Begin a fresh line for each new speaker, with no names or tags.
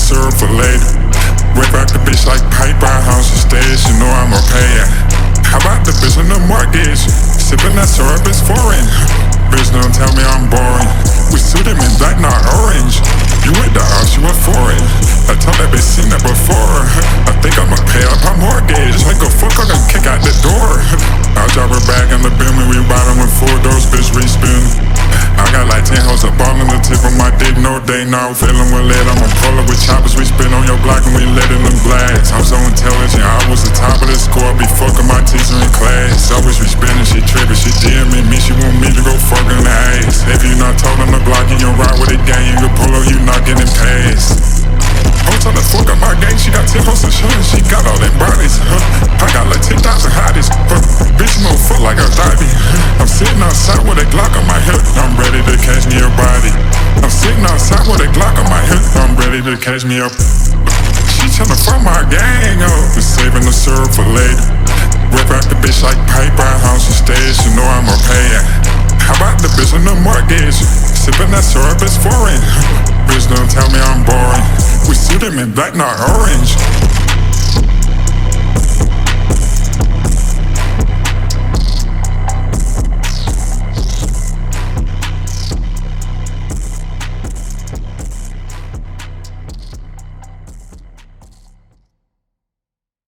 syrup for later. Wake back the bitch like paper, house and stage, you know I'ma pay it. How about the bitch on the mortgage? Sippin' that syrup is foreign. Bitch don't tell me I'm boring. We suited in black, not orange. You with the house, you were foreign. I told that bitch seen that before. I think I'ma pay up my mortgage. Like a fuck, I'm gonna kick out the door. I'll drop her back in the bin when we bottom with 4 doors, bitch respin. I got like 10 hoes up all on the tip of my dick, no day now. Feeling with lead, I'ma pull up with choppers. We spin on your block and we letting them blast. I'm so intelligent, I was the top of the score. Be fucking my teacher in class. Always we spinning, she trippin', she DMing me. She want me to go fuck in the ass. If you not told on the block, you can ride with a gang. You can pull up, you not getting past. I'm trying to fuck up my gang, she got 10 hoes and shit, she got all them bodies, I got like 10,000 hotties, bitch move foot like a divey. I'm sitting outside with a Glock on my hip, I'm ready to catch me a body. I'm sitting outside with a Glock on my hip, I'm ready to catch me up. She tryna fuck my gang up, been saving the syrup for later. Rip out the bitch like paper, house and stage, you know I'ma pay it. How about the bitch on the mortgage? Sippin' that syrup is foreign. Bitch don't tell me I'm boring. We suit him in black, not orange.